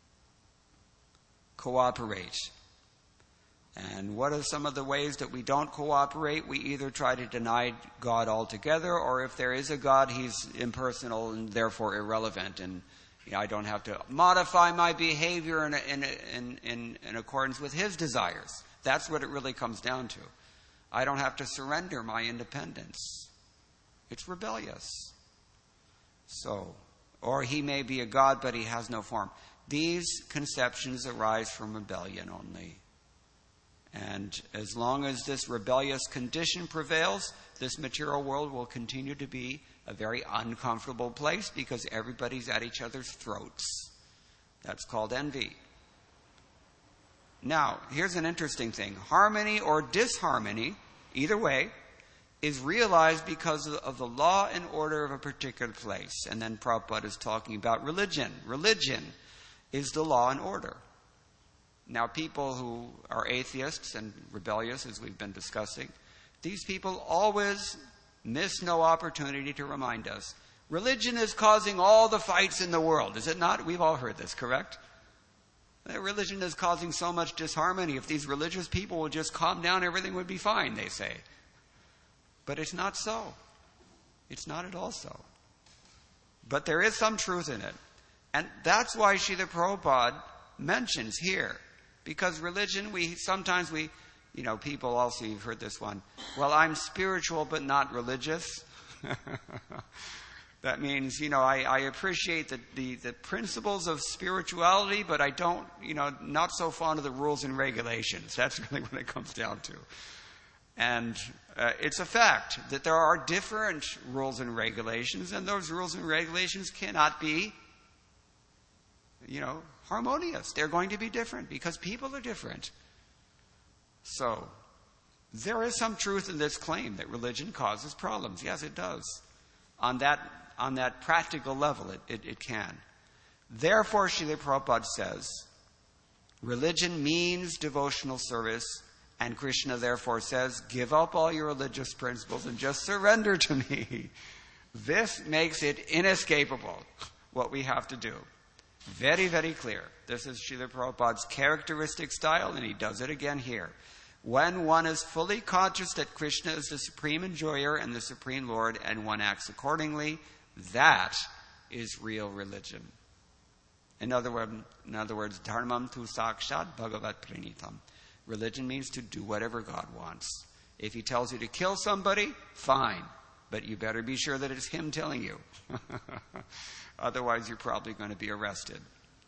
cooperate. And what are some of the ways that we don't cooperate? We either try to deny God altogether, or if there is a God, he's impersonal and therefore irrelevant, and I don't have to modify my behavior in accordance with his desires. That's what it really comes down to. I don't have to surrender my independence. It's rebellious. So, or he may be a God, but he has no form. These conceptions arise from rebellion only. And as long as this rebellious condition prevails, this material world will continue to be a very uncomfortable place because everybody's at each other's throats. That's called envy. Now, here's an interesting thing. Harmony or disharmony, either way, is realized because of the law and order of a particular place. And then Prabhupada is talking about religion. Religion is the law and order. Now, people who are atheists and rebellious, as we've been discussing, these people always miss no opportunity to remind us. Religion is causing all the fights in the world, is it not? We've all heard this, correct? Religion is causing so much disharmony. If these religious people would just calm down, everything would be fine, they say. But it's not so. It's not at all so. But there is some truth in it. And that's why Srila Prabhupada mentions here. Because religion, sometimes people also, you've heard this one, well, I'm spiritual but not religious. That means, I appreciate the principles of spirituality, but I don't, not so fond of the rules and regulations. That's really what it comes down to. And it's a fact that there are different rules and regulations, and those rules and regulations cannot be, harmonious. They're going to be different because people are different. So, there is some truth in this claim that religion causes problems. Yes, it does. On that practical level, it can. Therefore, Srila Prabhupada says, religion means devotional service, and Krishna therefore says, give up all your religious principles and just surrender to me. This makes it inescapable, what we have to do. Very, very clear. This is Srila Prabhupada's characteristic style, and he does it again here. When one is fully conscious that Krishna is the supreme enjoyer and the supreme Lord, and one acts accordingly, that is real religion. In other words, dharmam tu sakshat bhagavat pranitam. Religion means to do whatever God wants. If he tells you to kill somebody, fine. But you better be sure that it's him telling you. Otherwise, you're probably going to be arrested.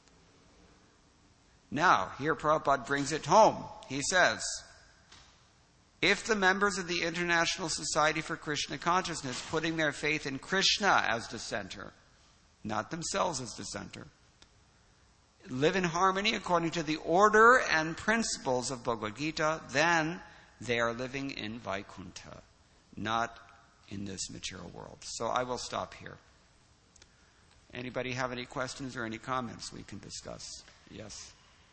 Now, here Prabhupada brings it home. He says, if the members of the International Society for Krishna Consciousness, putting their faith in Krishna as the center, not themselves as the center, live in harmony according to the order and principles of Bhagavad Gita, then they are living in Vaikuntha, not in this material world. So I will stop here. Anybody have any questions or any comments we can discuss? Yes?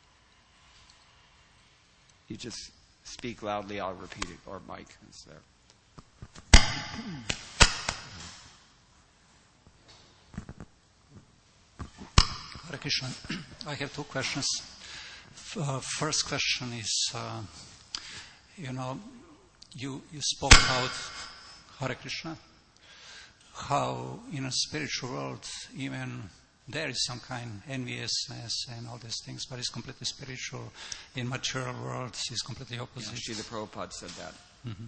You just speak loudly, I'll repeat it, or Mike is there. Hare Krishna. I have two questions. First question is, you spoke about Hare Krishna, how in a spiritual world even there is some kind of enviousness and all these things, but it's completely spiritual. In material world, it's completely opposite. Yeah, Srila Prabhupada said that. Mm-hmm.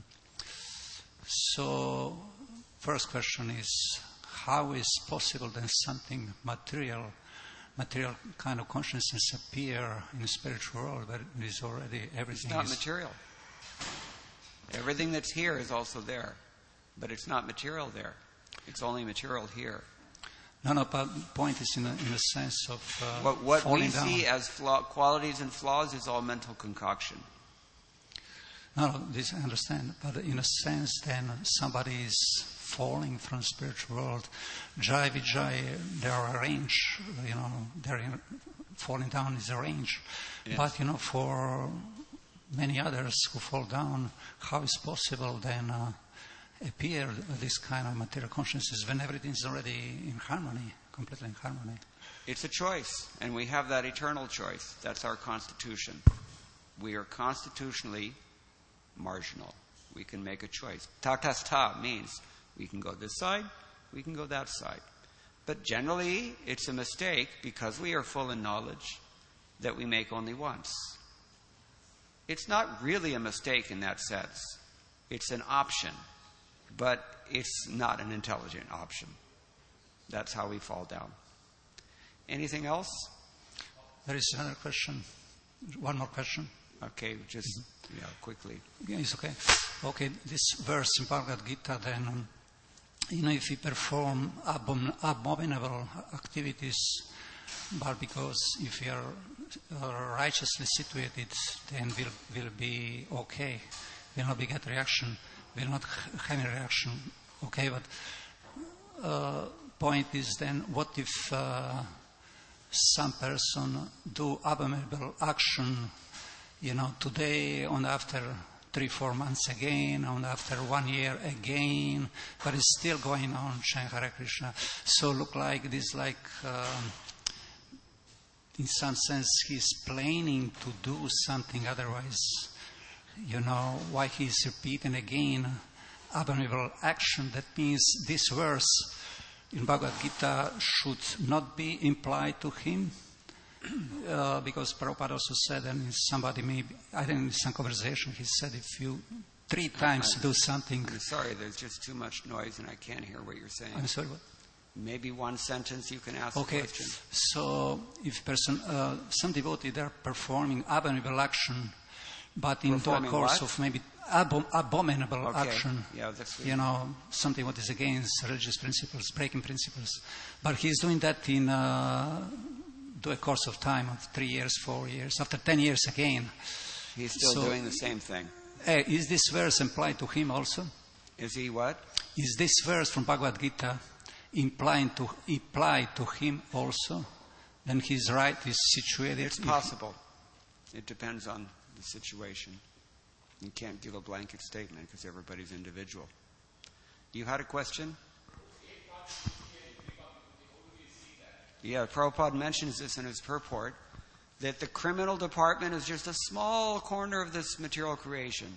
So, first question is, how is possible that something material kind of consciousness appear in the spiritual world, but it is already everything? It's not material. Everything that's here is also there, but it's not material there. It's only material here. No, but the point is in a sense of what we down. see as qualities and flaws is all mental concoction. No, this I understand. But in a sense, then somebody is falling from spiritual world. Jai Vijay, they are arranged. They're falling down is arranged. Yes. But for many others who fall down, how is possible then? Appear this kind of material consciousness when everything is already in harmony, completely in harmony? It's a choice, and we have that eternal choice. That's our constitution. We are constitutionally marginal. We can make a choice. Tatastha means we can go this side, we can go that side. But generally, it's a mistake because we are full in knowledge that we make only once. It's not really a mistake in that sense. It's an option. But it's not an intelligent option. That's how we fall down. Anything else? There is another question. One more question. Okay, just quickly. Yeah, it's okay. Okay, this verse in Bhagavad Gita then, if we perform abominable activities, but because if we are righteously situated, then we'll be okay. We'll not get reaction. Will not have any reaction. Okay, but point is then, what if some person do abominable action, today, and after 3-4 months again, and after 1 year again, but it's still going on, chant Hare Krishna. So look like this, in some sense he's planning to do something, otherwise, why he's repeating again abominable action. That means this verse in Bhagavad Gita should not be implied to him, because Prabhupada also said, and somebody maybe, I think in some conversation, he said, if you 3 times do something... I'm sorry, there's just too much noise and I can't hear what you're saying. I'm sorry, what? Maybe one sentence you can ask a question. So if some devotee, they're performing abominable action, but in the course of maybe abominable action, something what is against religious principles, breaking principles. But he's doing that in a course of time of 3 years, 4 years, after 10 years again. He's still doing the same thing. Is this verse applied to him also? Is he what? Is this verse from Bhagavad Gita applied to him also? Then his right is situated. It's possible. It depends on the situation. You can't give a blanket statement because everybody's individual. You had a question? Yeah, Prabhupada mentions this in his purport, that the criminal department is just a small corner of this material creation.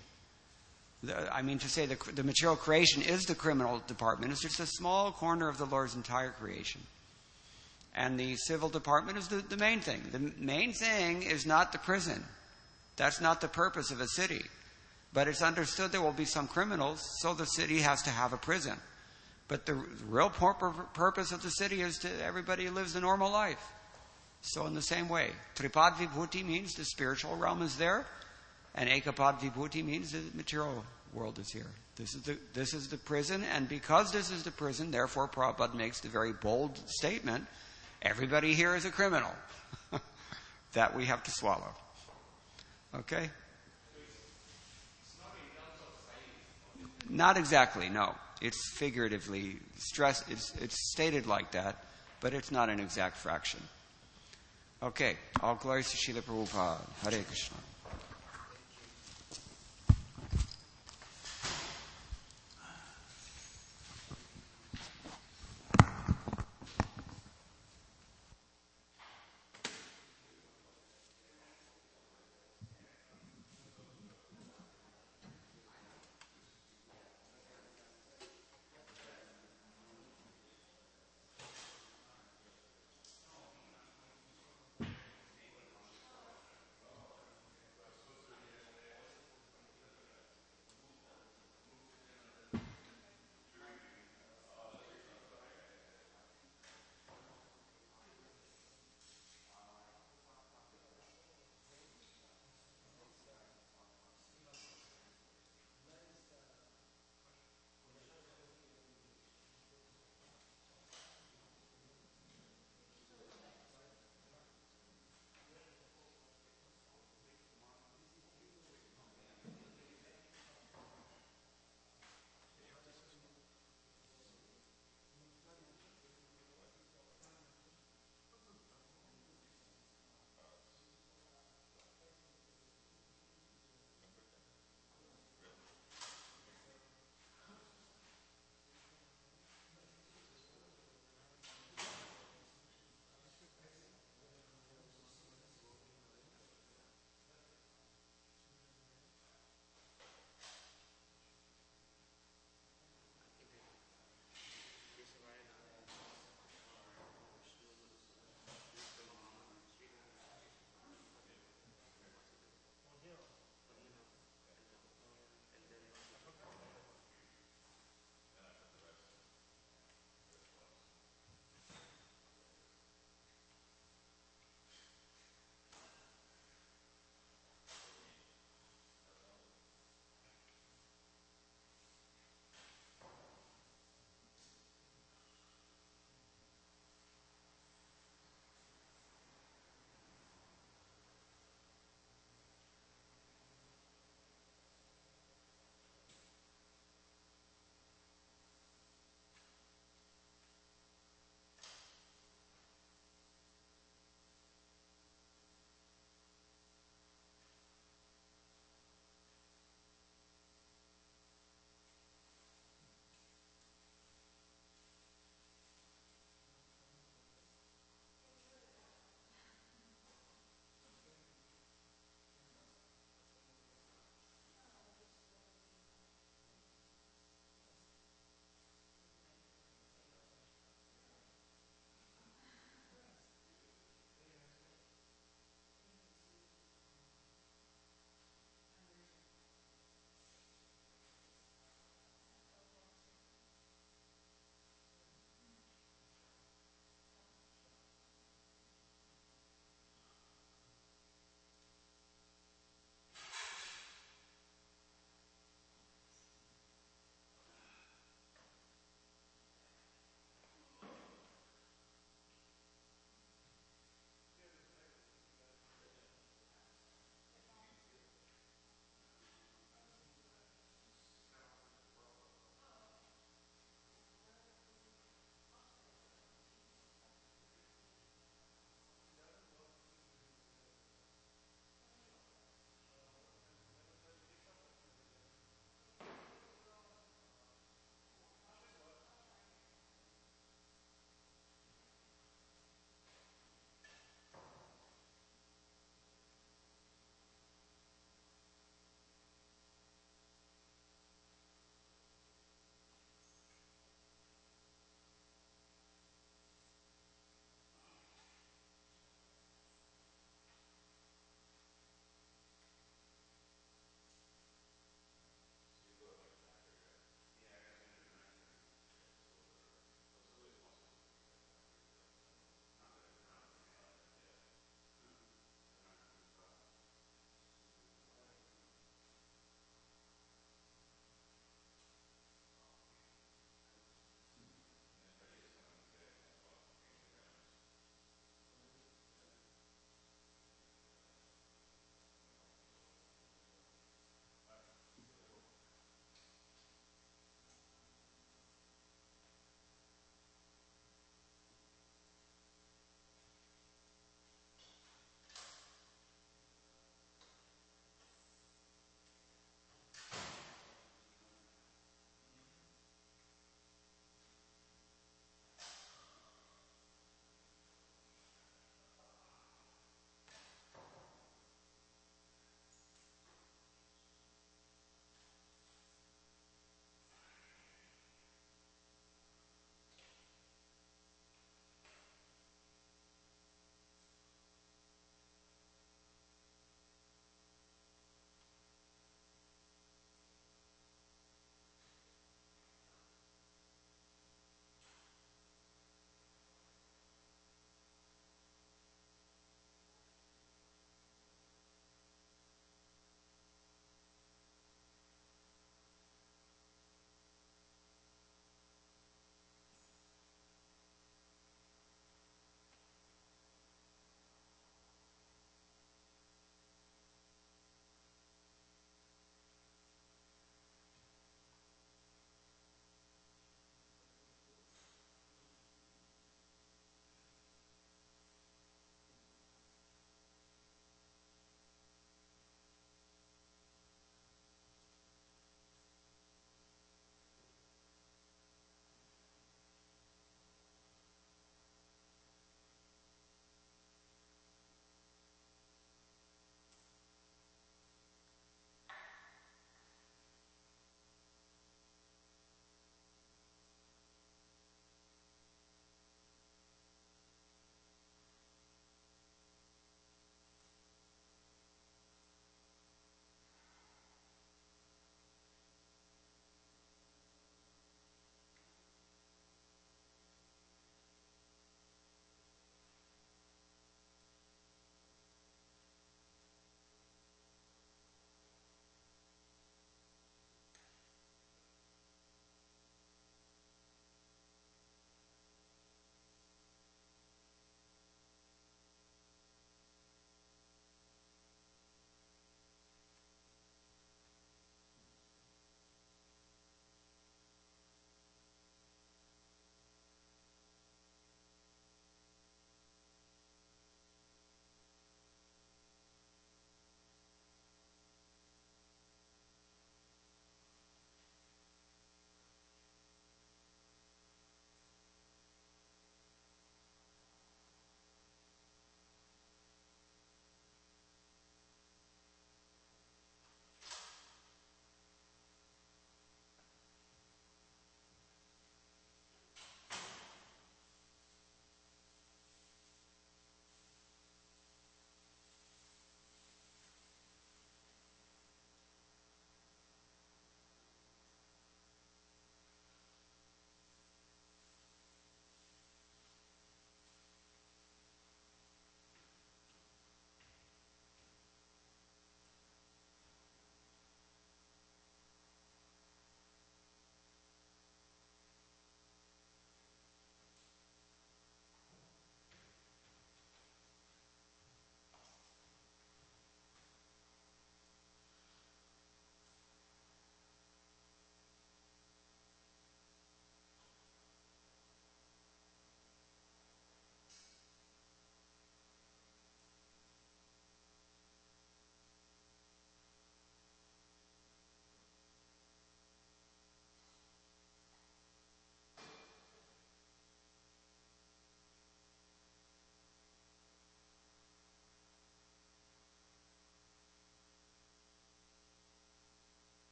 The material creation is the criminal department. It's just a small corner of the Lord's entire creation. And the civil department is the main thing. The main thing is not the prison. That's not the purpose of a city. But it's understood there will be some criminals, so the city has to have a prison. But the real purpose of the city is to everybody who lives a normal life. So in the same way, Tripad Vibhuti means the spiritual realm is there, and Ekapad Vibhuti means the material world is here. This is the prison, and because this is the prison, therefore Prabhupada makes the very bold statement, everybody here is a criminal. That we have to swallow. Okay? Not exactly, no. It's figuratively stressed. It's stated like that, but it's not an exact fraction. Okay. All glories to Srila Prabhupada. Hare Krishna.